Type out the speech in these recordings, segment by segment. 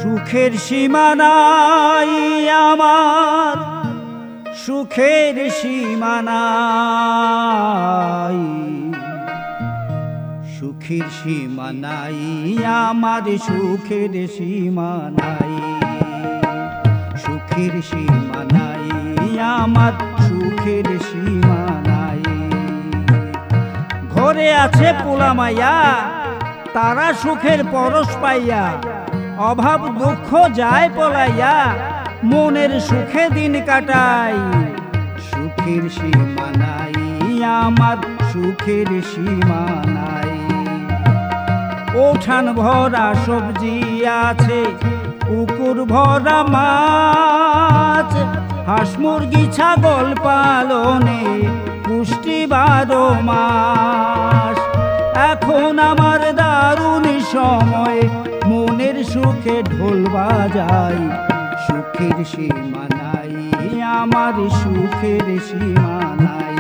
সুখের সীমা নাই আমার, সুখের সীমা নাই, সুখের সীমা নাই আমার, সুখের সীমা নাই, সুখের সীমা নাই আমার, সুখের সীমা নাই। ঘরে আছে পোলা মাইয়া, তারা সুখের পরশ পাইয়া, অভাব দুঃখ যায় পলাইয়া, মনের সুখে দিন কাটাই। সুখের সীমা নাই আমার, সুখের সীমা নাই। উঠান ভরা সবজি আছে, পুকুর ভরা মাছ, হাঁস মুরগি ছাগল পালনে পুষ্টি 12 মাস। এখন আমার দারুণ সময়, মনের সুখে ঢোল বাজাই। সুখের সীমা নাই আমার, সুখের সীমা নাই।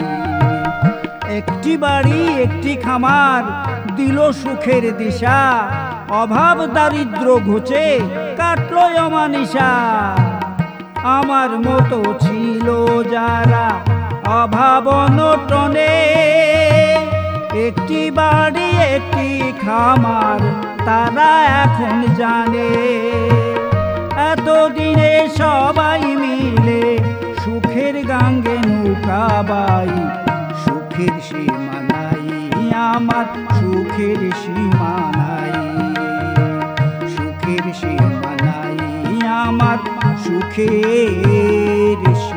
একটি বাড়ি একটি খামার দিল সুখের দিশা, অভাব দারিদ্র ঘুচে কাটলো অমানিসা। আমার মতো ছিল যারা অভাব অনটনে, একটি বাড়ি একটি খামার তারা এখন জানে। এতদিনে সবাই মিলে সুখের গাঙ্গে নৌকা বাই। সুখের সীমা নাই আমার, সুখের সীমা নাই, সুখের সীমা নাই আমার, সুখের